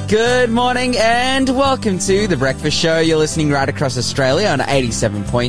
Good morning and welcome to The Breakfast Show. You're listening right across Australia on 87.6,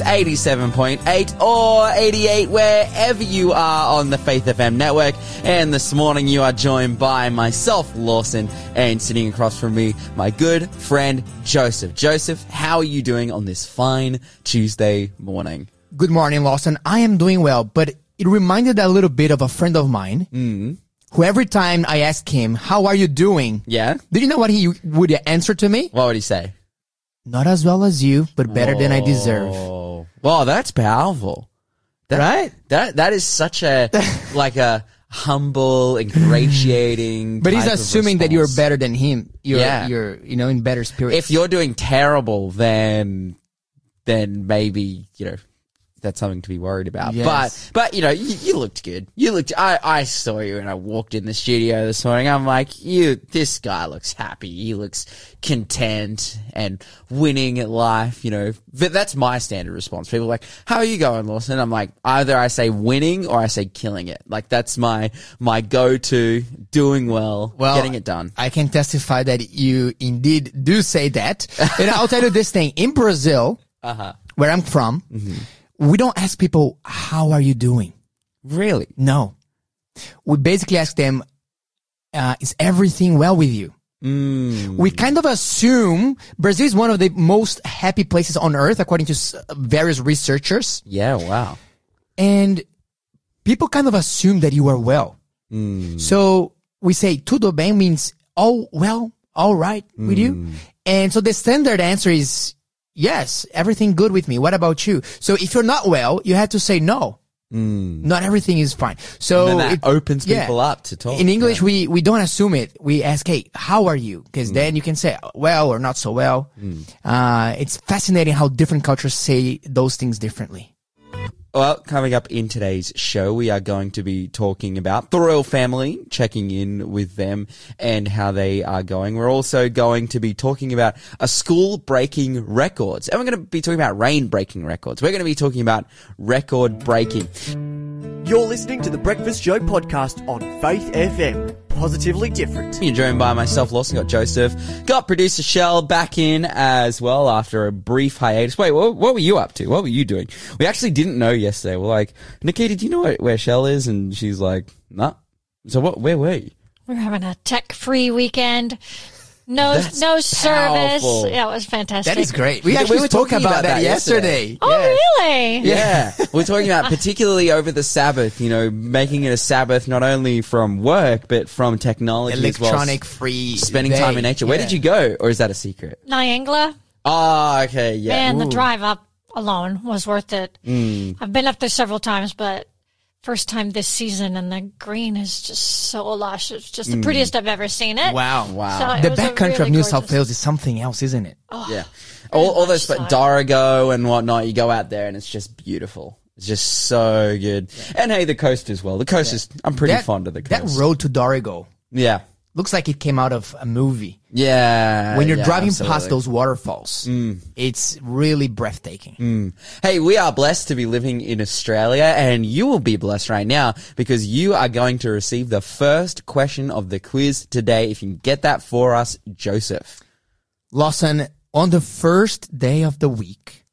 87.8 or 88 wherever you are on the Faith FM network. And this morning you are joined by myself, Lawson, and sitting across from me, my good friend, Joseph. Joseph, how are you doing on this fine Tuesday morning? Good morning, Lawson. I am doing well, but it reminded a little bit of a friend of mine. Who every time I ask him, how are you doing? Yeah. Did you know what he would answer to me? What would he say? Not as well as you, but better than I deserve. Well, that's powerful. Right? That is such a, like a humble, ingratiating But he's type of assuming that response. you're better than him. You're, Yeah. in better spirits. If you're doing terrible, then maybe, that's something to be worried about. Yes. But you looked good. I saw you when I walked in the studio this morning. I'm like, this guy looks happy. He looks content and winning at life, But that's my standard response. People are like, how are you going, Lawson? I'm like, either I say winning or I say killing it. Like, that's my go-to, doing well, getting it done. I can testify that you indeed do say that. And I'll tell you this thing. In Brazil, where I'm from, we don't ask people, how are you doing? Really? No. We basically ask them, is everything well with you? We kind of assume Brazil is one of the most happy places on earth, according to various researchers. Yeah, wow. And people kind of assume that you are well. So we say, tudo bem means all well, all right with you. And so the standard answer is, yes, everything good with me. What about you? So if you're not well, you have to say no. Not everything is fine. So And then that opens people up to talk. In English, we don't assume it. We ask, hey, how are you? Because then you can say well or not so well. It's fascinating how different cultures say those things differently. Well, coming up in today's show, we are going to be talking about the royal family, checking in with them and how they are going. We're also going to be talking about a school breaking records. And we're going to be talking about rain breaking records. We're going to be talking about record breaking. You're listening to the Breakfast Show podcast on Faith FM. Positively different. You're joined by myself, Lawson, got Joseph, got producer Shell back in as well after a brief hiatus. Wait, what were you up to? What were you doing? We actually didn't know yesterday. We're like, Nikita, do you know where Shell is? And she's like, nah. So where were you? We're having a tech-free weekend. No service. powerful. Yeah, it was fantastic. That is great. We actually were spoke talking about that yesterday. Oh, really? Yeah. We're talking about particularly over the Sabbath, making it a Sabbath not only from work, but from technology Electronic as well. free. Spending day. time in nature. Where Yeah. did you go? Or is that a secret? Niangla. Oh, okay. Yeah. Man, the Ooh. drive up alone was worth it. I've been up there several times, but first time this season, and the green is just so lush. It's just the prettiest I've ever seen it. Wow. So it The was a backcountry really of New South gorgeous- Wales is something else, isn't it? Yeah. All those, much so. Dorigo and whatnot, you go out there and it's just beautiful. It's just so good. And hey, the coast as well. The coast is, I'm pretty fond of the coast. That road to Dorigo Yeah. looks like it came out of a movie. Yeah. When you're yeah, driving absolutely. past those waterfalls, it's really breathtaking. Hey, we are blessed to be living in Australia, and you will be blessed right now because you are going to receive the first question of the quiz today. If you can get that for us, Joseph. Lawson, on the first day of the week,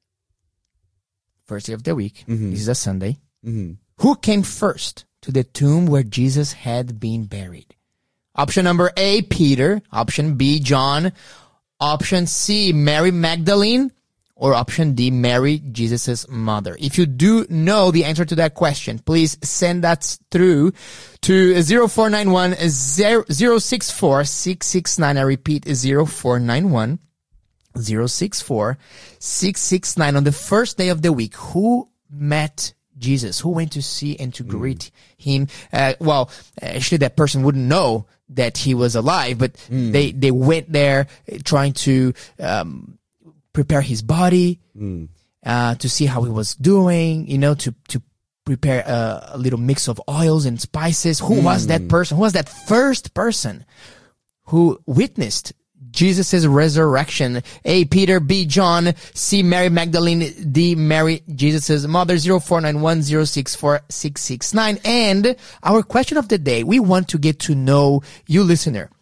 this is a Sunday, who came first to the tomb where Jesus had been buried? Option number A, Peter. Option B, John. Option C, Mary Magdalene. Or option D, Mary, Jesus' mother. If you do know the answer to that question, please send that through to 0491 064 669. I repeat, 0491 064 669. On the first day of the week, who met Jesus? Who went to see and to greet him? Actually, that person wouldn't know that he was alive, but they went there trying to prepare his body, to see how he was doing, to prepare a little mix of oils and spices. Who was that person? Who was that first person who witnessed Jesus' resurrection? A, Peter. B, John. C, Mary Magdalene. D, Mary, Jesus' mother. 0491 064 669. And our question of the day, we want to get to know you, listener.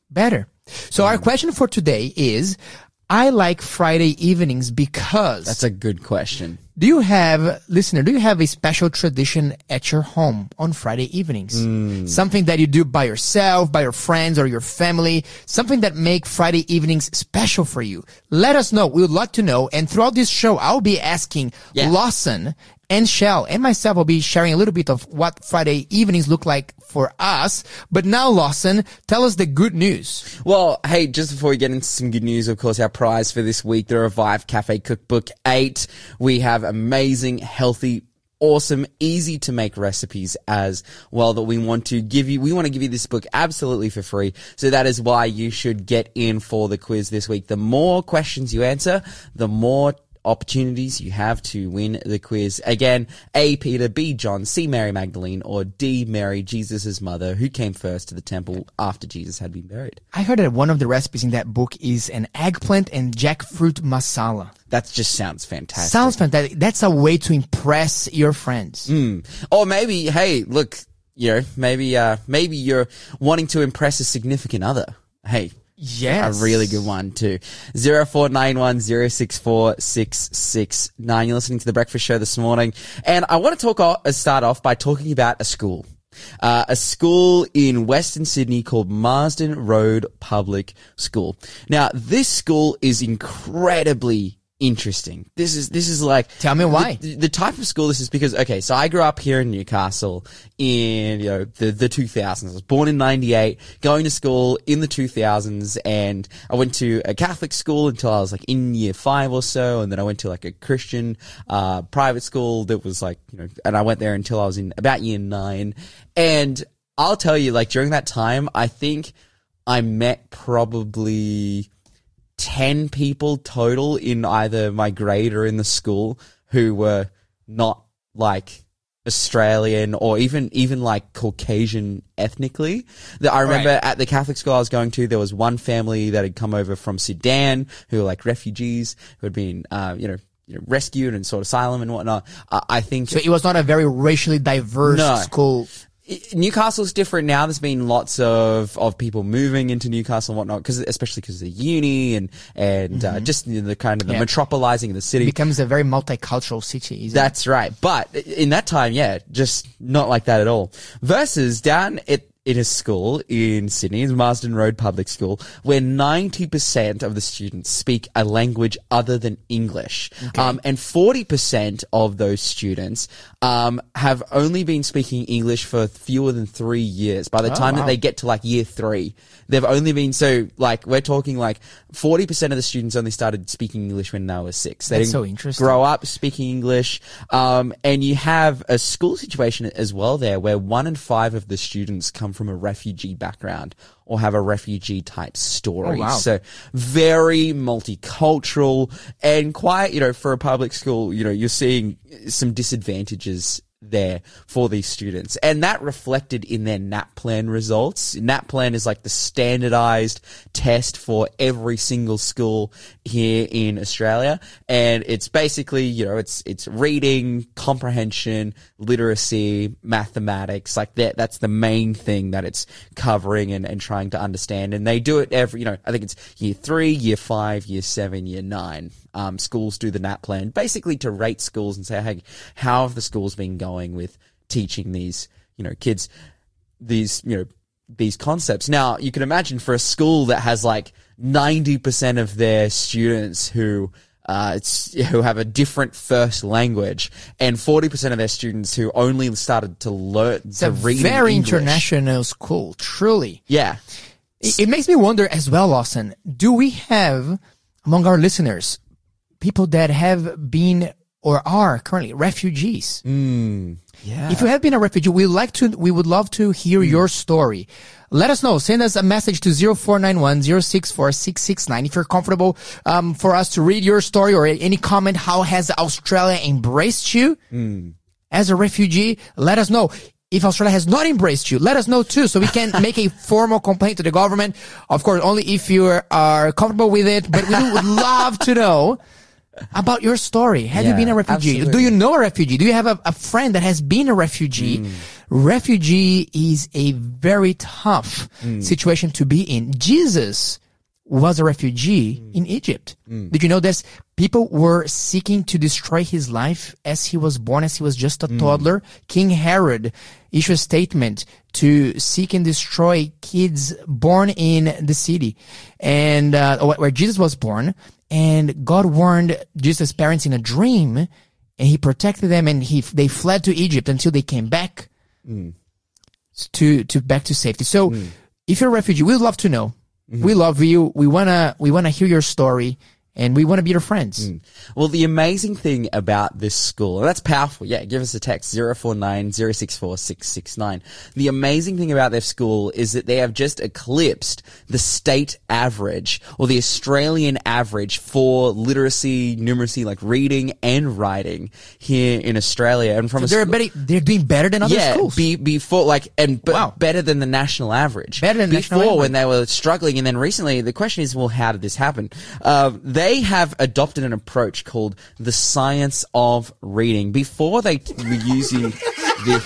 better. So our question for today is, I like Friday evenings because... That's a good question. Do you have a special tradition at your home on Friday evenings? Something that you do by yourself, by your friends, or your family? Something that make Friday evenings special for you? Let us know. We would like to know. And throughout this show, I'll be asking Lawson and Shell and myself will be sharing a little bit of what Friday evenings look like for us. But now, Lawson, tell us the good news. Well, hey, just before we get into some good news, of course, our prize for this week, the Revive Cafe Cookbook 8. We have amazing, healthy, awesome, easy to make recipes as well that we want to give you. We want to give you this book absolutely for free. So that is why you should get in for the quiz this week. The more questions you answer, the more opportunities you have to win the quiz. Again, A, Peter, B, John, C, Mary Magdalene, or D, Mary, Jesus' mother, who came first to the temple after Jesus had been buried. I heard that one of the recipes in that book is an eggplant and jackfruit masala. That just sounds fantastic. Sounds fantastic. That's a way to impress your friends. Or maybe, hey, look, maybe you're wanting to impress a significant other. Hey, yes. A really good one too. 0491064669. You're listening to The Breakfast Show this morning. And I want to start off by talking about a school. A school in Western Sydney called Marsden Road Public School. Now, this school is incredibly interesting. This is like... Tell me why. The type of school this is because, okay, so I grew up here in Newcastle in, the 2000s. I was born in 98, going to school in the 2000s, and I went to a Catholic school until I was like in year 5 or so, and then I went to like a Christian, private school that was like, and I went there until I was in about year 9. And I'll tell you, like during that time, I think I met probably 10 people total in either my grade or in the school who were not like Australian or even like Caucasian ethnically. That I remember at the Catholic school I was going to, there was one family that had come over from Sudan who were like refugees who had been, rescued and sought asylum and whatnot. I think so. It was not a very racially diverse school. Newcastle's different now. There's been lots of people moving into Newcastle and whatnot, especially because of the uni and just the kind of the metropolizing of the city. It becomes a very multicultural city, isn't That's right. But in that time, just not like that at all. Versus down in a school in Sydney, Marsden Road Public School, where 90% of the students speak a language other than English. Okay. And 40% of those students have only been speaking English for fewer than 3 years. By the time that they get to like year 3, they've only been, so like we're talking like 40% of the students only started speaking English when they were 6. They That's didn't so interesting. grow up speaking English. And you have a school situation as well there where 1 in 5 of the students come from a refugee background or have a refugee type story. Oh, wow. So very multicultural and quite, for a public school, you're seeing some disadvantages there for these students. And that reflected in their NAPLAN results. NAPLAN is like the standardized test for every single school here in Australia. And it's basically, it's reading, comprehension, literacy, mathematics, like that's the main thing that it's covering and trying to understand. And they do it every, I think it's year 3, year 5, year 7, year 9. Schools do the NAPLAN basically to rate schools and say, hey, how have the schools been going with teaching these, kids, these concepts? Now, you can imagine for a school that has like 90% of their students who have a different first language and 40% of their students who only started to learn to read very English. International school, truly. Yeah. It makes me wonder as well, Lawson, do we have among our listeners people that have been or are currently refugees? Yeah. If you have been a refugee, we would love to hear your story. Let us know. Send us a message to 0491064669 if you're comfortable for us to read your story or any comment. How has Australia embraced you as a refugee? Let us know. If Australia has not embraced you, let us know too, so we can make a formal complaint to the government. Of course, only if you are comfortable with it, but we would love to know about your story. Have you been a refugee? Absolutely. Do you know a refugee? Do you have a friend that has been a refugee? Refugee is a very tough situation to be in. Jesus was a refugee in Egypt. Did you know this? People were seeking to destroy his life as he was born, as he was just a toddler. King Herod issued a statement to seek and destroy kids born in the city and where Jesus was born. And God warned Jesus' parents in a dream, and he protected them, and they fled to Egypt until they came back to back to safety. So if you're a refugee, we'd love to know. We love you. We wanna hear your story, and we want to be your friends. Well, the amazing thing about this school, and that's powerful. Yeah, give us a text, 049 064 669. The amazing thing about their school is that they have just eclipsed the state average or the Australian average for literacy, numeracy, like reading and writing here in Australia. And from So they're doing better than other schools. Before, better than the national average. Better than before national average. when they were struggling, and then recently the question is, well, how did this happen? They have adopted an approach called the science of reading. Before they were using we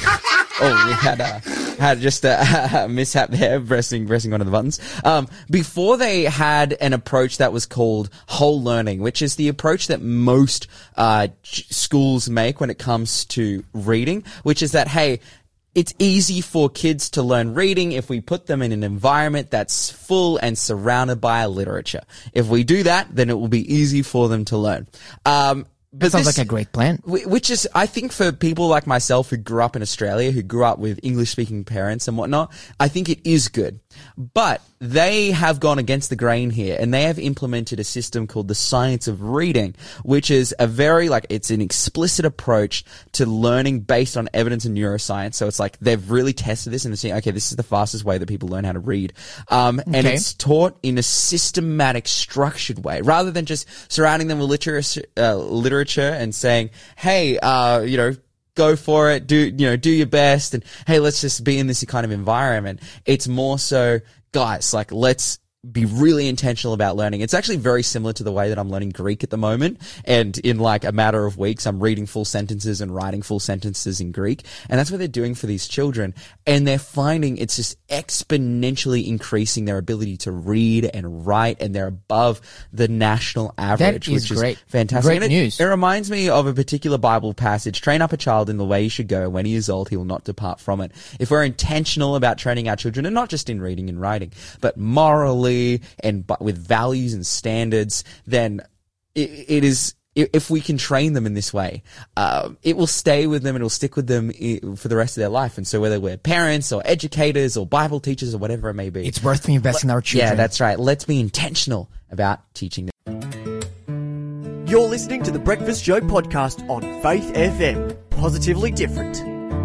had just a mishap there, pressing one of the buttons. Before they had an approach that was called whole learning, which is the approach that most schools make when it comes to reading, which is that, hey, it's easy for kids to learn reading if we put them in an environment that's full and surrounded by literature. If we do that, then it will be easy for them to learn. That sounds like a great plan. Which is, I think, for people like myself who grew up in Australia, who grew up with English-speaking parents and whatnot, I think it is good. But they have gone against the grain here, and they have implemented a system called the science of reading, which is it's an explicit approach to learning based on evidence in neuroscience. So it's like they've really tested this and they're saying, okay, this is the fastest way that people learn how to read. And it's taught in a systematic, structured way, rather than just surrounding them with literature and saying, hey, go for it, do your best, and hey, let's just be in this kind of environment. It's more so, guys, like, let's be really intentional about learning. It's actually very similar to the way that I'm learning Greek at the moment. And in like a matter of weeks, I'm reading full sentences and writing full sentences in Greek. And that's what they're doing for these children. And they're finding it's just exponentially increasing their ability to read and write. And they're above the national average, which is fantastic. Great news. It reminds me of a particular Bible passage. Train up a child in the way he should go. When he is old, he will not depart from it. If we're intentional about training our children, and not just in reading and writing, but morally, and with values and standards, then it is, if we can train them in this way, it will stay with them and it will stick with them for the rest of their life. And so whether we're parents or educators or Bible teachers or whatever it may be, it's worth investing in our children. Yeah, that's right. Let's be intentional about teaching them. You're listening to the Breakfast Show podcast on Faith FM. Positively different.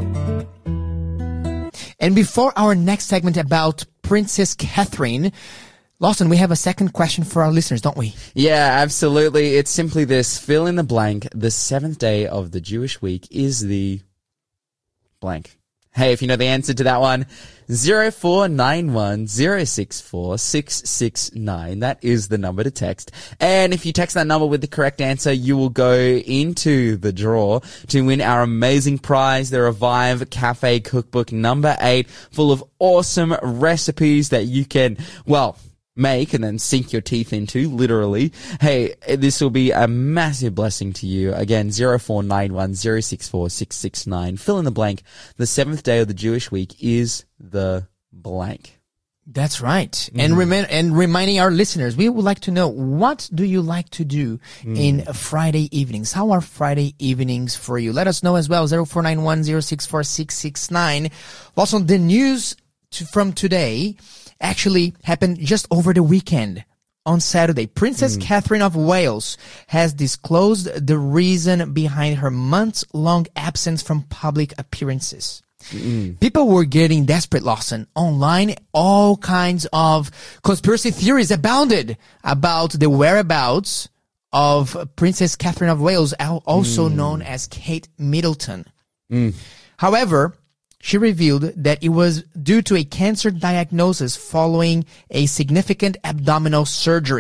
And before our next segment about Princess Catherine, Lawson, we have a second question for our listeners, don't we? Yeah, absolutely. It's simply this. Fill in the blank. The seventh day of the Jewish week is the blank. Hey, if you know the answer to that one, 0491 064 669. That is the number to text. And if you text that number with the correct answer, you will go into the draw to win our amazing prize, the Revive Cafe Cookbook number 8, full of awesome recipes that you can, make and then sink your teeth into, literally. Hey, this will be a massive blessing to you. Again, 0491 064 669. Fill in the blank. The seventh day of the Jewish week is the blank. That's right. Mm. And reminding our listeners, we would like to know, what do you like to do in Friday evenings? How are Friday evenings for you? Let us know as well, 0491 064 669. Also, the news from today actually happened just over the weekend. On Saturday, Princess Catherine of Wales has disclosed the reason behind her months-long absence from public appearances. People were getting desperate, Lawson. Online, all kinds of conspiracy theories abounded about the whereabouts of Princess Catherine of Wales, also known as Kate Middleton. However, she revealed that it was due to a cancer diagnosis following a significant abdominal surgery.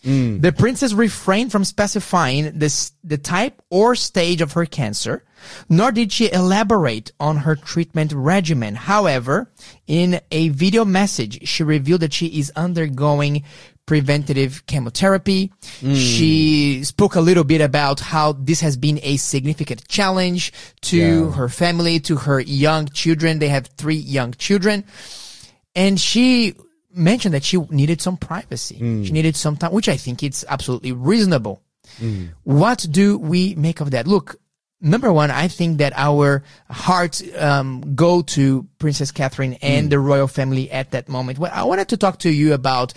The princess refrained from specifying the type or stage of her cancer, nor did she elaborate on her treatment regimen. However, in a video message, she revealed that she is undergoing preventative chemotherapy. She spoke a little bit about how this has been a significant challenge to her family, to her young children. They have 3 young children. And she mentioned that she needed some privacy. She needed some time, which I think it's absolutely reasonable. What do we make of that? Look, number one, I think that our hearts go to Princess Catherine and the royal family at that moment. Well, I wanted to talk to you about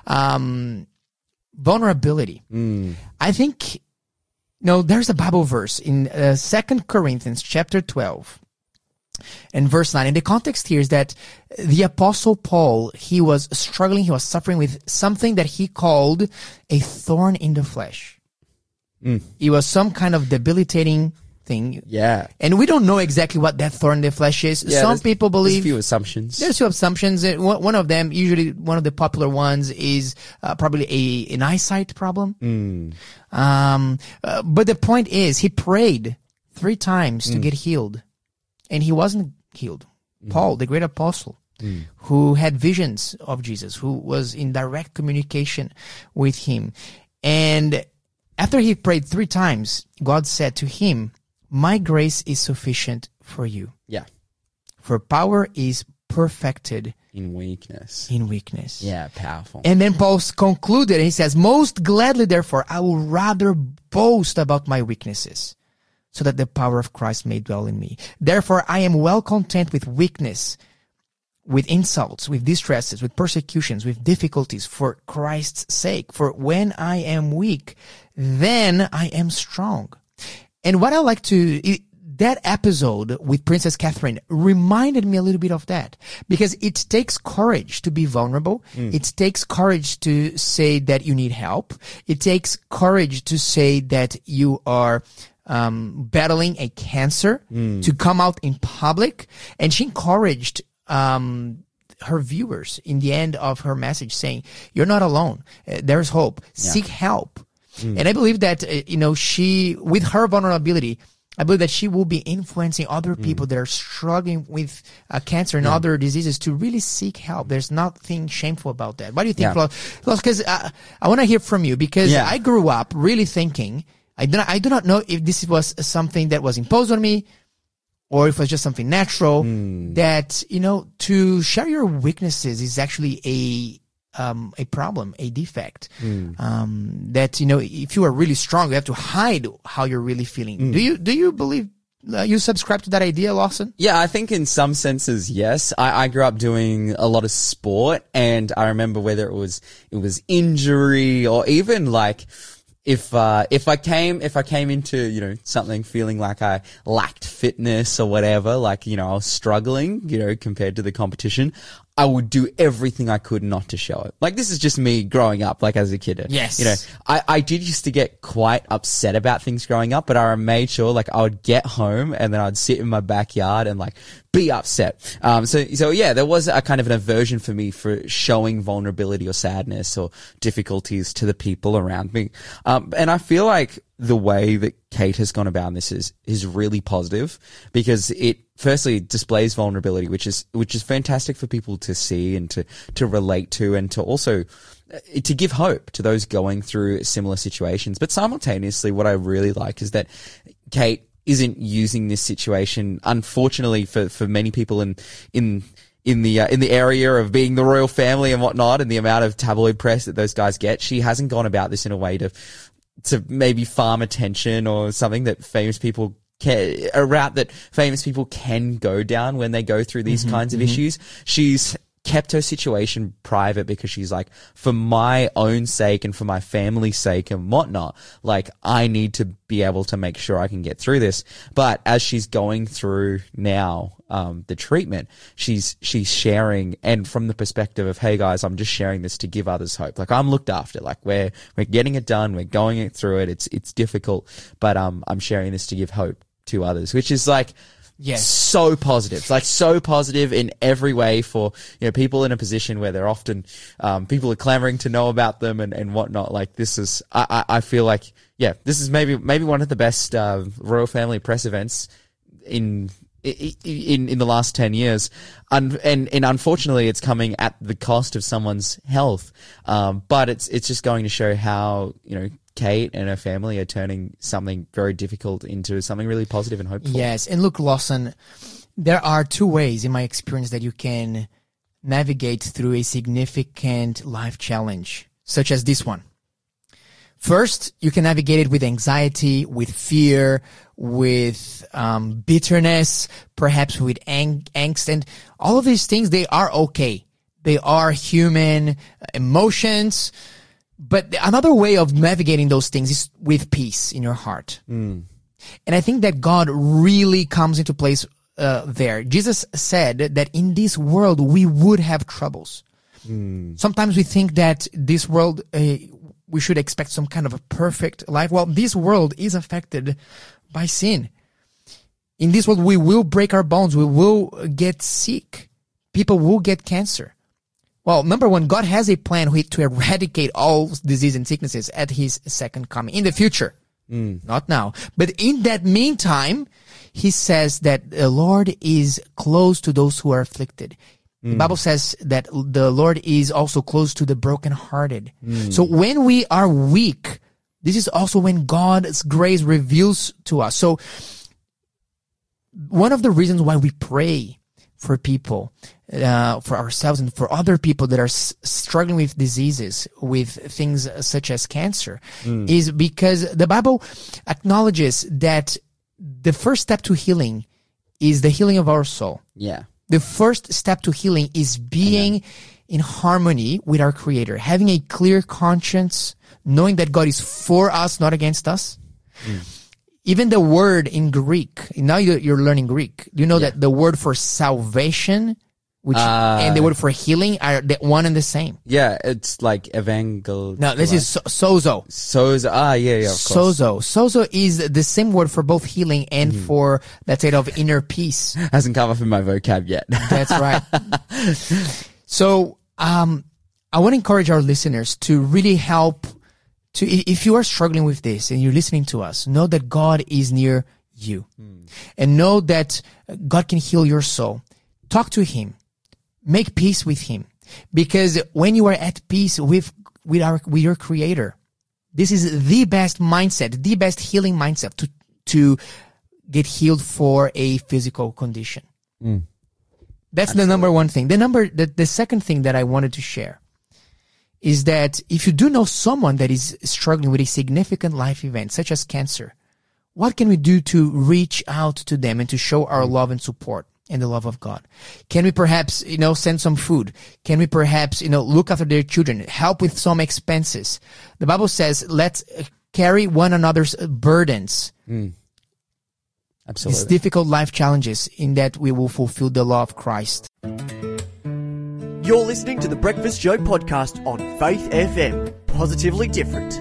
vulnerability. I think, there's a Bible verse in 2 Corinthians chapter 12 and verse 9. And the context here is that the Apostle Paul, he was struggling, he was suffering with something that he called a thorn in the flesh. It was some kind of debilitating thing. Yeah. And we don't know exactly what that thorn in the flesh is. Some people believe... There's a few assumptions. There's 2 assumptions. One of them, usually one of the popular ones, is probably an eyesight problem. But the point is, he prayed 3 times to get healed. And he wasn't healed. Paul, the great apostle, who had visions of Jesus, who was in direct communication with him. And after he prayed 3 times, God said to him, "My grace is sufficient for you. Yeah. For power is perfected In weakness. Yeah, powerful. And then Paul concluded, he says, "Most gladly, therefore, I will rather boast about my weaknesses, so that the power of Christ may dwell in me. Therefore, I am well content with weakness, with insults, with distresses, with persecutions, with difficulties, for Christ's sake. For when I am weak, then I am strong." And what I like that episode with Princess Catherine reminded me a little bit of that, because it takes courage to be vulnerable. It takes courage to say that you need help. It takes courage to say that you are battling a cancer, to come out in public. And she encouraged her viewers in the end of her message, saying, "You're not alone. There's hope. Seek help." And I believe that, she, with her vulnerability, I believe that she will be influencing other people that are struggling with cancer and other diseases to really seek help. There's nothing shameful about that. What do you think, Flo? Because I want to hear from you, because I grew up really thinking, I do not know if this was something that was imposed on me or if it was just something natural, that, to share your weaknesses is actually a problem, a defect. That, if you are really strong, you have to hide how you're really feeling. Do you believe, you subscribe to that idea, Lawson? Yeah, I think in some senses, yes. I grew up doing a lot of sport, and I remember whether it was injury or even like, if I came into, something feeling like I lacked fitness or whatever, like, I was struggling, compared to the competition, I would do everything I could not to show it. Like, this is just me growing up, like, as a kid. Yes. I did used to get quite upset about things growing up, but I made sure, like, I would get home and then I'd sit in my backyard and, like, be upset. So yeah, there was a kind of an aversion for me for showing vulnerability or sadness or difficulties to the people around me. And I feel like the way that Kate has gone about this is really positive, because it firstly displays vulnerability, which is fantastic for people to see and to relate to, and to also to give hope to those going through similar situations. But simultaneously, what I really like is that Kate isn't using this situation, unfortunately for many people in the area of being the royal family and whatnot, and the amount of tabloid press that those guys get. She hasn't gone about this in a way to maybe farm attention or something that famous people a route that famous people can go down when they go through these kinds of issues. She's kept her situation private because she's like, for my own sake and for my family's sake and whatnot, like, I need to be able to make sure I can get through this. But as she's going through now, the treatment, she's sharing, and from the perspective of, hey guys, I'm just sharing this to give others hope. Like, I'm looked after. Like, we're getting it done. We're going through it. It's difficult, but I'm sharing this to give hope to others, which is like, Yes. So positive, like so positive in every way for, people in a position where they're often, people are clamoring to know about them and whatnot. Like this is, I feel like, this is maybe one of the best, royal family press events in the last 10 years. And unfortunately it's coming at the cost of someone's health. But it's just going to show how, Kate and her family are turning something very difficult into something really positive and hopeful. Yes. And look, Lawson, there are two ways in my experience that you can navigate through a significant life challenge, such as this one. First, you can navigate it with anxiety, with fear, with bitterness, perhaps with angst. And all of these things, they are okay. They are human emotions. But another way of navigating those things is with peace in your heart. And I think that God really comes into place there. Jesus said that in this world, we would have troubles. Sometimes we think that this world, we should expect some kind of a perfect life. Well, this world is affected by sin. In this world, we will break our bones. We will get sick. People will get cancer. Well, number one, God has a plan to eradicate all disease and sicknesses at his second coming in the future. Not now. But in that meantime, he says that the Lord is close to those who are afflicted. The Bible says that the Lord is also close to the brokenhearted. So when we are weak, this is also when God's grace reveals to us. So one of the reasons why we pray for people, for ourselves and for other people that are struggling with diseases, with things such as cancer, is because the Bible acknowledges that the first step to healing is the healing of our soul. Yeah. The first step to healing is being in harmony with our Creator, having a clear conscience, knowing that God is for us, not against us. Even the word in Greek, now you're learning Greek. Do you know that the word for salvation and the word for healing are the one and the same? Yeah, it's like evangel. No, this is sozo. Sozo. Of course. Sozo is the same word for both healing and for that state of inner peace. Hasn't come up in my vocab yet. That's right. So, I want to encourage our listeners to really help. If you are struggling with this and you're listening to us, know that God is near you. And know that God can heal your soul. Talk to him. Make peace with him. Because when you are at peace with your Creator, this is the best mindset, the best healing mindset to get healed for a physical condition. That's Absolutely. The number one thing. The second thing that I wanted to share is that if you do know someone that is struggling with a significant life event, such as cancer, what can we do to reach out to them and to show our love and support and the love of God? Can we perhaps, send some food? Can we perhaps, look after their children, help with some expenses? The Bible says, let's carry one another's burdens. Absolutely. These difficult life challenges, in that we will fulfill the law of Christ. You're listening to the Breakfast Show podcast on Faith FM. Positively different.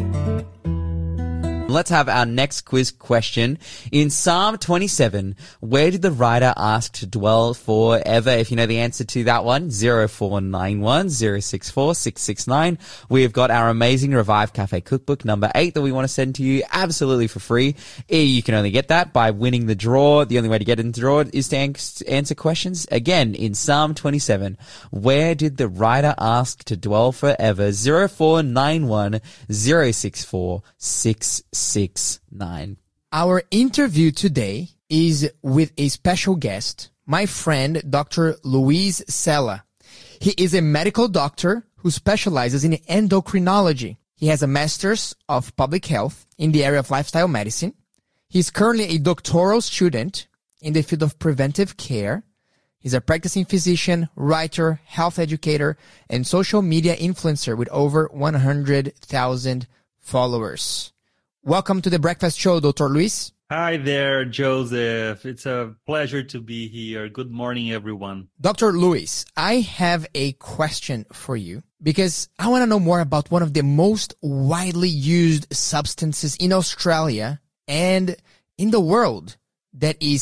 Let's have our next quiz question. In Psalm 27, where did the writer ask to dwell forever? If you know the answer to that one, 0491 064 669. We've got our amazing Revive Cafe cookbook number 8 that we want to send to you absolutely for free. You can only get that by winning the draw. The only way to get into the draw is to answer questions. Again, in Psalm 27, where did the writer ask to dwell forever? 0491 064 669. Our interview today is with a special guest, my friend, Dr. Luis Sela. He is a medical doctor who specializes in endocrinology. He has a master's of public health in the area of lifestyle medicine. He's currently a doctoral student in the field of preventive care. He's a practicing physician, writer, health educator, and social media influencer with over 100,000 followers. Welcome to the Breakfast Show, Dr. Luis. Hi there, Joseph. It's a pleasure to be here. Good morning, everyone. Dr. Luis, I have a question for you because I want to know more about one of the most widely used substances in Australia and in the world, that is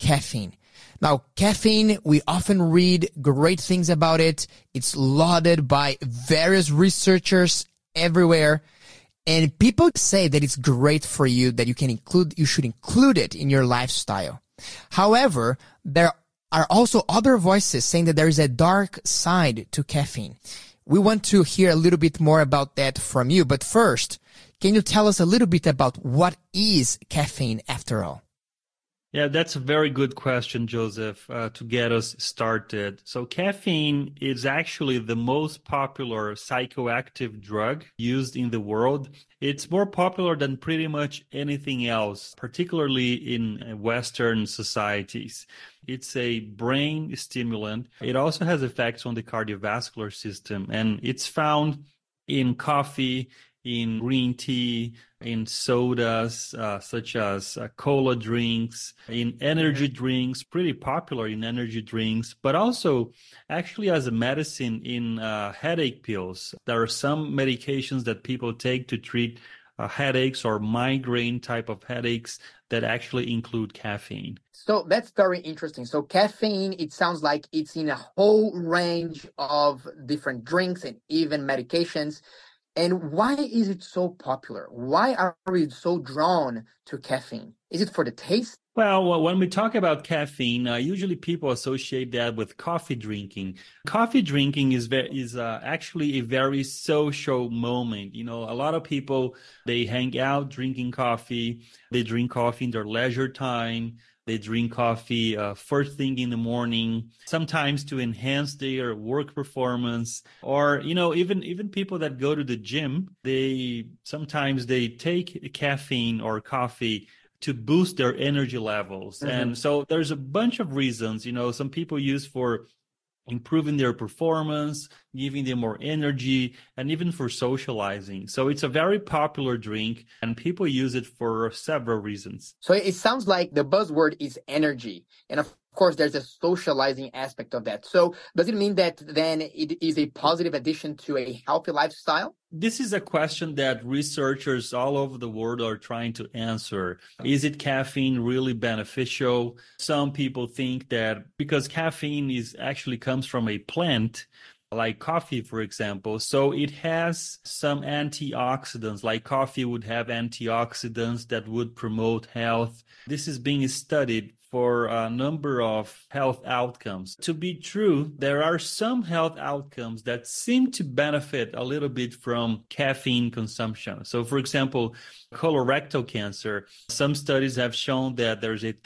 caffeine. Now, caffeine, we often read great things about it. It's lauded by various researchers everywhere. And people say that it's great for you, that you should include it in your lifestyle. However, there are also other voices saying that there is a dark side to caffeine. We want to hear a little bit more about that from you. But first, can you tell us a little bit about what is caffeine after all? Yeah, that's a very good question, Joseph, to get us started. So caffeine is actually the most popular psychoactive drug used in the world. It's more popular than pretty much anything else, particularly in Western societies. It's a brain stimulant. It also has effects on the cardiovascular system, and it's found in coffee, in green tea, in sodas, such as cola drinks, in energy drinks, pretty popular in energy drinks, but also actually as a medicine in headache pills. There are some medications that people take to treat headaches or migraine type of headaches that actually include caffeine. So that's very interesting. So caffeine, it sounds like it's in a whole range of different drinks and even medications. And why is it so popular? Why are we so drawn to caffeine? Is it for the taste? Well, when we talk about caffeine, usually people associate that with coffee drinking. Coffee drinking is actually a very social moment. You know, a lot of people, they hang out drinking coffee. They drink coffee in their leisure time. They drink coffee first thing in the morning, sometimes to enhance their work performance. Or, you know, even people that go to the gym, sometimes they take caffeine or coffee to boost their energy levels. Mm-hmm. And so there's a bunch of reasons, you know, some people use for improving their performance, giving them more energy, and even for socializing. So it's a very popular drink, and people use it for several reasons. So it sounds like the buzzword is energy. And of course, there's a socializing aspect of that. So does it mean that then it is a positive addition to a healthy lifestyle? This is a question that researchers all over the world are trying to answer. Is it caffeine really beneficial? Some people think that because caffeine actually comes from a plant, like coffee, for example, so it has some antioxidants, like coffee would have antioxidants that would promote health. This is being studied for a number of health outcomes. To be true, there are some health outcomes that seem to benefit a little bit from caffeine consumption. So, for example, colorectal cancer, some studies have shown that there's a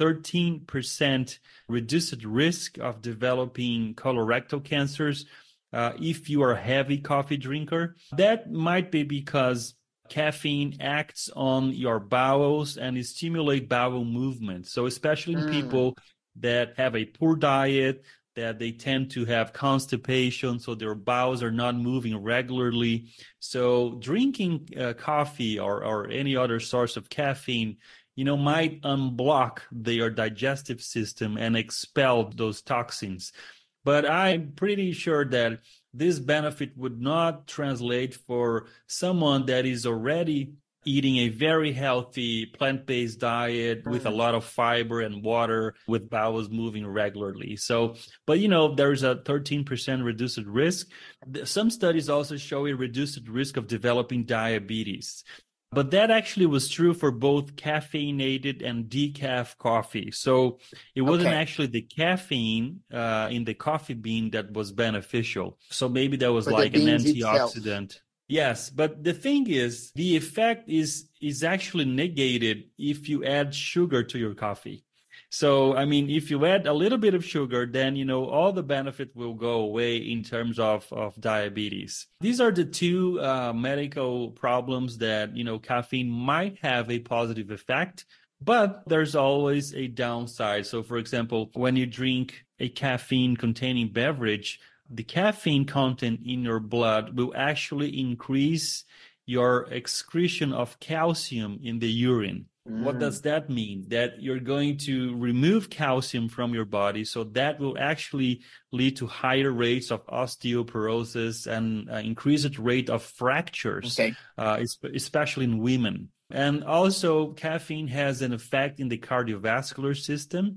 13% reduced risk of developing colorectal cancers if you are a heavy coffee drinker. That might be because caffeine acts on your bowels and it stimulates bowel movement. So especially in people that have a poor diet, that they tend to have constipation, so their bowels are not moving regularly. So drinking coffee or any other source of caffeine, you know, might unblock their digestive system and expel those toxins. But I'm pretty sure that this benefit would not translate for someone that is already eating a very healthy plant-based diet with a lot of fiber and water, with bowels moving regularly. So, but you know, there's a 13% reduced risk. Some studies also show a reduced risk of developing diabetes. But that actually was true for both caffeinated and decaf coffee. So it wasn't actually the caffeine in the coffee bean that was beneficial. So maybe that was like an antioxidant. Itself. Yes, but the thing is, the effect is actually negated if you add sugar to your coffee. So, I mean, if you add a little bit of sugar, then, you know, all the benefit will go away in terms of diabetes. These are the two medical problems that, you know, caffeine might have a positive effect, but there's always a downside. So, for example, when you drink a caffeine-containing beverage, the caffeine content in your blood will actually increase your excretion of calcium in the urine. What does that mean? That you're going to remove calcium from your body, so that will actually lead to higher rates of osteoporosis and increased rate of fractures, especially in women. And also, caffeine has an effect in the cardiovascular system.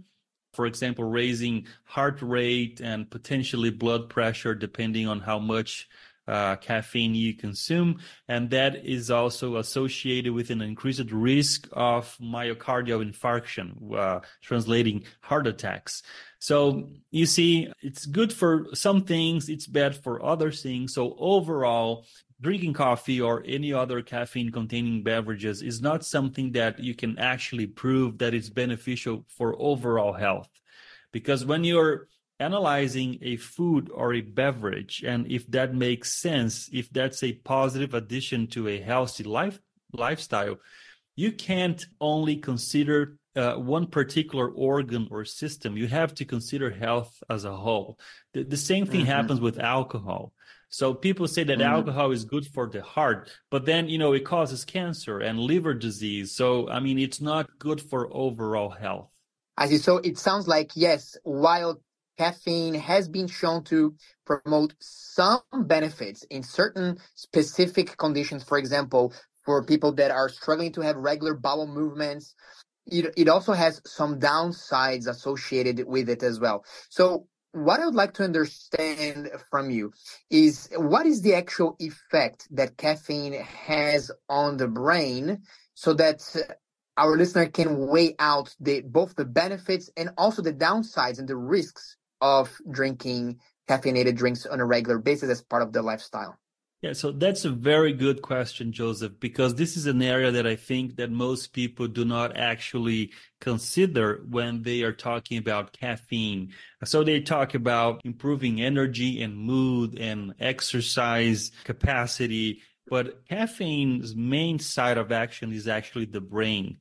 for example, raising heart rate and potentially blood pressure depending on how much caffeine you consume. And that is also associated with an increased risk of myocardial infarction, translating heart attacks. So you see, it's good for some things, it's bad for other things. So overall, drinking coffee or any other caffeine-containing beverages is not something that you can actually prove that it's beneficial for overall health. Because when you're analyzing a food or a beverage, and if that makes sense, if that's a positive addition to a healthy lifestyle, you can't only consider one particular organ or system. You have to consider health as a whole. The same thing happens with alcohol. So people say that alcohol is good for the heart, but then, it causes cancer and liver disease. So, I mean, it's not good for overall health. I see. So it sounds like, yes, while caffeine has been shown to promote some benefits in certain specific conditions, for example, for people that are struggling to have regular bowel movements, it also has some downsides associated with it as well. So what I would like to understand from you is, what is the actual effect that caffeine has on the brain, so that our listener can weigh out both the benefits and also the downsides and the risks of drinking caffeinated drinks on a regular basis as part of the lifestyle? Yeah, so that's a very good question, Joseph, because this is an area that I think that most people do not actually consider when they are talking about caffeine. So they talk about improving energy and mood and exercise capacity, but caffeine's main side of action is actually the brain.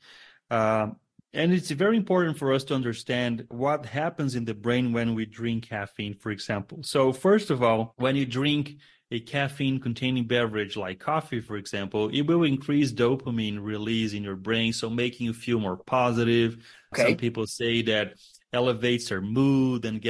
And it's very important for us to understand what happens in the brain when we drink caffeine, for example. So first of all, when you drink a caffeine-containing beverage like coffee, for example, it will increase dopamine release in your brain, so making you feel more positive. Okay. Some people say that elevates their mood and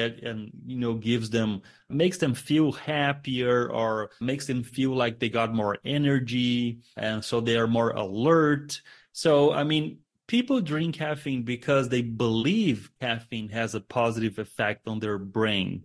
makes them feel happier, or makes them feel like they got more energy, and so they are more alert. So, I mean, people drink caffeine because they believe caffeine has a positive effect on their brain.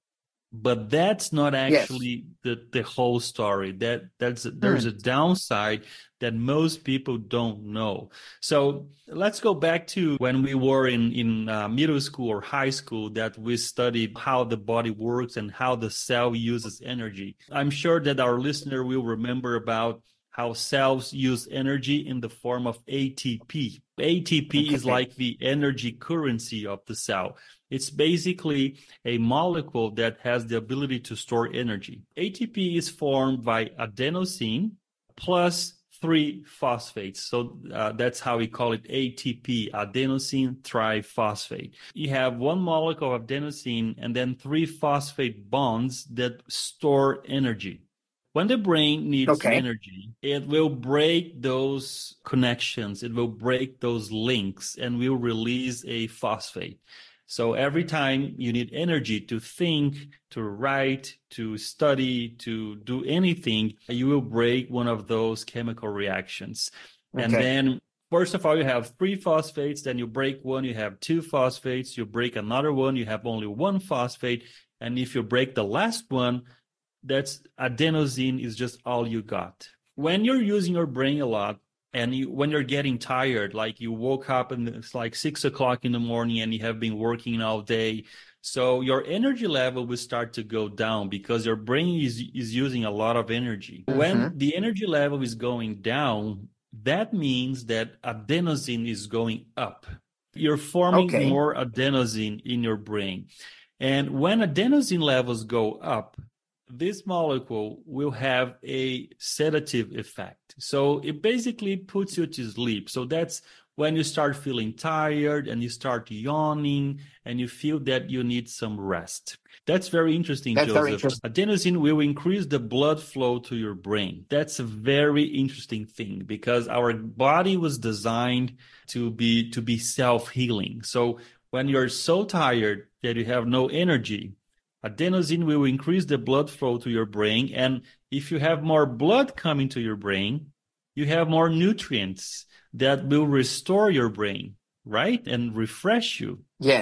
But that's not actually the whole story. There's a downside that most people don't know. So let's go back to when we were in middle school or high school, that we studied how the body works and how the cell uses energy. I'm sure that our listener will remember about how cells use energy in the form of ATP. ATP is like the energy currency of the cell. It's basically a molecule that has the ability to store energy. ATP is formed by adenosine plus 3 phosphates. So that's how we call it ATP, adenosine triphosphate. You have one molecule of adenosine and then 3 phosphate bonds that store energy. When the brain needs energy, it will break those connections, it will break those links, and will release a phosphate. So every time you need energy to think, to write, to study, to do anything, you will break one of those chemical reactions. And then, first of all, you have 3 phosphates, then you break one, you have 2 phosphates, you break another one, you have only 1 phosphate. And if you break the last one, that's adenosine is just all you got. When you're using your brain a lot, and when you're getting tired, like you woke up and it's like 6 o'clock in the morning and you have been working all day, so your energy level will start to go down because your brain is using a lot of energy. When the energy level is going down, that means that adenosine is going up. You're forming more adenosine in your brain. And when adenosine levels go up, this molecule will have a sedative effect. So it basically puts you to sleep. So that's when you start feeling tired and you start yawning and you feel that you need some rest. That's very interesting, Joseph. Very interesting. Adenosine will increase the blood flow to your brain. That's a very interesting thing because our body was designed to be self-healing. So when you're so tired that you have no energy, adenosine will increase the blood flow to your brain. And if you have more blood coming to your brain, you have more nutrients that will restore your brain, right? And refresh you. Yes.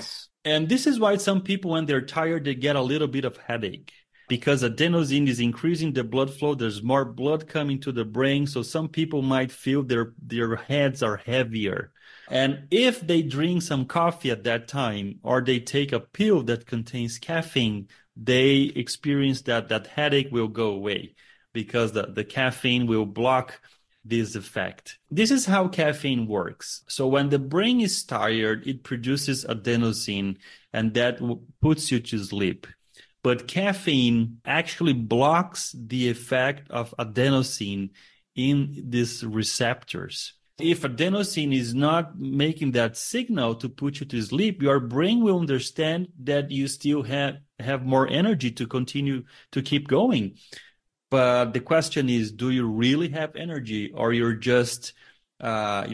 And this is why some people, when they're tired, they get a little bit of headache because adenosine is increasing the blood flow. There's more blood coming to the brain. So some people might feel their heads are heavier. And if they drink some coffee at that time, or they take a pill that contains caffeine, they experience that headache will go away because the caffeine will block this effect. This is how caffeine works. So when the brain is tired, it produces adenosine, and that puts you to sleep. But caffeine actually blocks the effect of adenosine in these receptors. If adenosine is not making that signal to put you to sleep, your brain will understand that you still have more energy to continue to keep going. But the question is, do you really have energy, or you're just how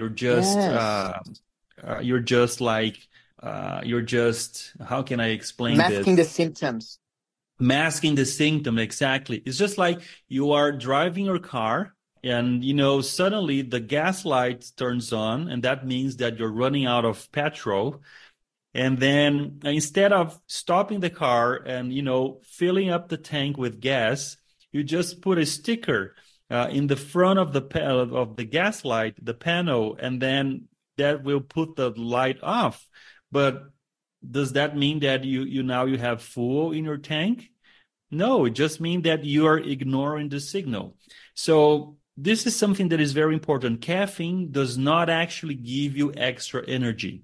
can I explain this? Masking the symptoms. Masking the symptom, exactly. It's just like you are driving your car and, suddenly the gas light turns on, and that means that you're running out of petrol. And then instead of stopping the car and, filling up the tank with gas, you just put a sticker in the front of the gas light, the panel, and then that will put the light off. But does that mean that you now have fuel in your tank? No, it just means that you are ignoring the signal. So this is something that is very important. Caffeine does not actually give you extra energy.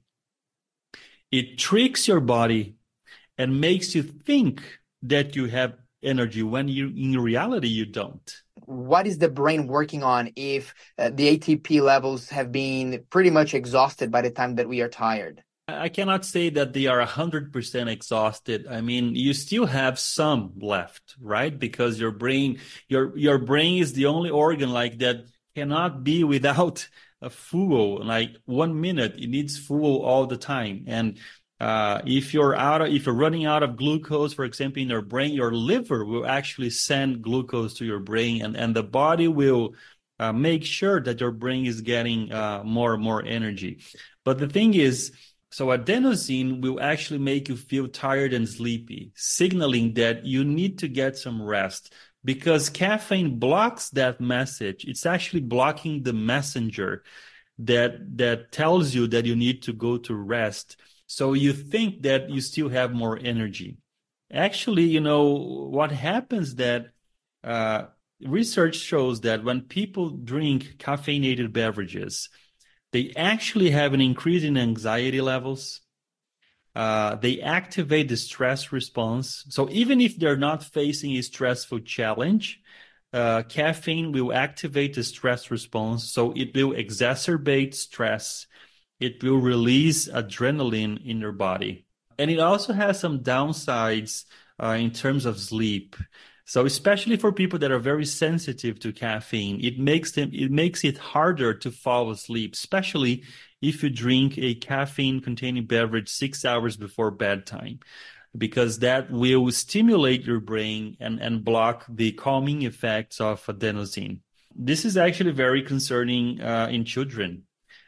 It tricks your body and makes you think that you have energy when in reality you don't. What is the brain working on if the ATP levels have been pretty much exhausted by the time that we are tired? I cannot say that they are 100% exhausted. I mean, you still have some left, right? Because your brain is the only organ like that cannot be without a fuel. Like 1 minute, it needs fuel all the time. And if you're running out of glucose, for example, in your brain, your liver will actually send glucose to your brain, and the body will make sure that your brain is getting more energy. But the thing is, so adenosine will actually make you feel tired and sleepy, signaling that you need to get some rest. Because caffeine blocks that message. It's actually blocking the messenger that tells you that you need to go to rest. So you think that you still have more energy. Actually, what happens that research shows that when people drink caffeinated beverages, they actually have an increase in anxiety levels. They activate the stress response. So even if they're not facing a stressful challenge, caffeine will activate the stress response. So it will exacerbate stress. It will release adrenaline in your body. And it also has some downsides in terms of sleep. So especially for people that are very sensitive to caffeine, it makes it harder to fall asleep, especially if you drink a caffeine-containing beverage 6 hours before bedtime, because that will stimulate your brain and block the calming effects of adenosine. This is actually very concerning in children.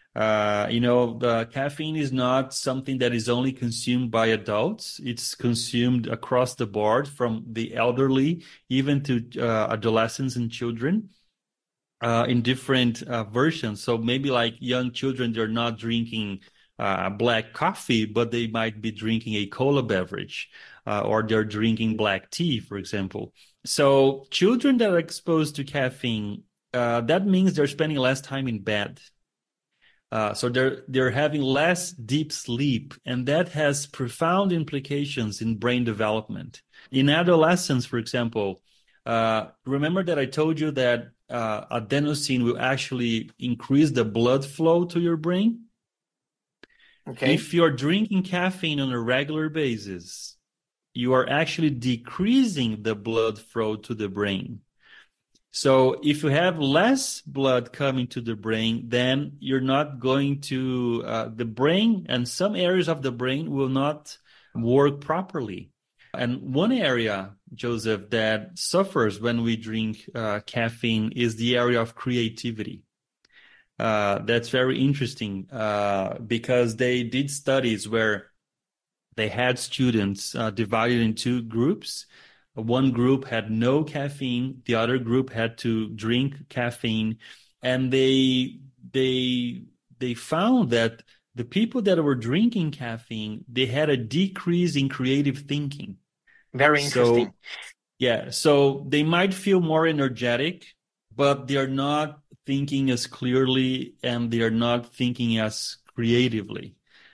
The caffeine is not something that is only consumed by adults. It's consumed across the board, from the elderly even to adolescents and children in different versions. So maybe like young children, they're not drinking black coffee, but they might be drinking a cola beverage or they're drinking black tea, for example. So children that are exposed to caffeine, that means they're spending less time in bed. So they're having less deep sleep, and that has profound implications in brain development. In adolescence, for example, remember that I told you that adenosine will actually increase the blood flow to your brain? Okay. If you're drinking caffeine on a regular basis, you are actually decreasing the blood flow to the brain. So if you have less blood coming to the brain, then you're not going to, the brain and some areas of the brain will not work properly. And one area, Joseph, that suffers when we drink caffeine is the area of creativity. That's very interesting because they did studies where they had students divided in two groups. One group had no caffeine, the other group had to drink caffeine, and they found that the people that were drinking caffeine, they had a decrease in creative thinking. Very interesting. So they might feel more energetic, but they are not thinking as clearly and they are not thinking as creatively.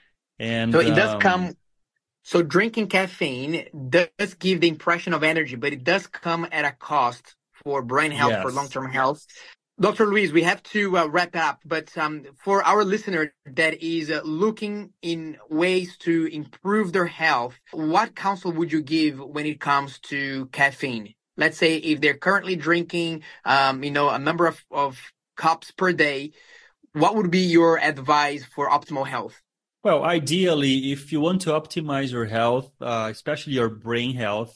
And so it does come. So drinking caffeine does give the impression of energy, but it does come at a cost for brain health, for long-term health. Dr. Luis, we have to wrap up, but for our listener that is looking in ways to improve their health, what counsel would you give when it comes to caffeine? Let's say if they're currently drinking, a number of cups per day, what would be your advice for optimal health? Well, ideally, if you want to optimize your health, especially your brain health,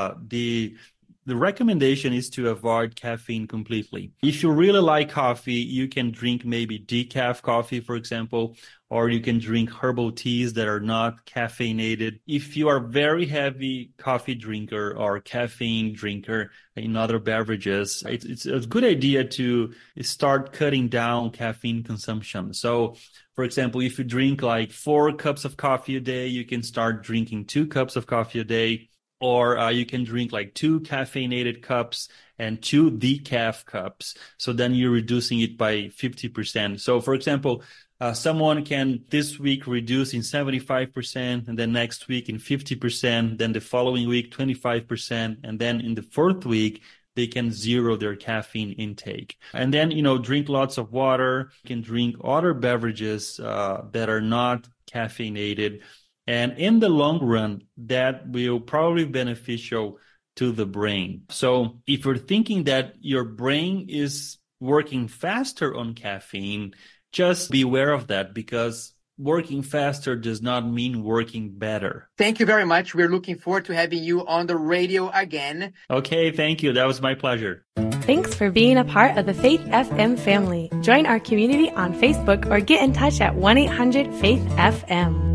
the recommendation is to avoid caffeine completely. If you really like coffee, you can drink maybe decaf coffee, for example, or you can drink herbal teas that are not caffeinated. If you are a very heavy coffee drinker or caffeine drinker in other beverages, it's a good idea to start cutting down caffeine consumption. So, for example, if you drink like 4 cups of coffee a day, you can start drinking 2 cups of coffee a day. Or you can drink like 2 caffeinated cups and 2 decaf cups. So then you're reducing it by 50%. So, for example, someone can this week reduce in 75%, and then next week in 50%, then the following week 25%, and then in the 4th week, they can zero their caffeine intake. And then, drink lots of water. You can drink other beverages that are not caffeinated. And in the long run, that will probably be beneficial to the brain. So if you're thinking that your brain is working faster on caffeine, just be aware of that, because working faster does not mean working better. Thank you very much. We're looking forward to having you on the radio again. Okay, thank you. That was my pleasure. Thanks for being a part of the Faith FM family. Join our community on Facebook or get in touch at 1-800-FAITH-FM.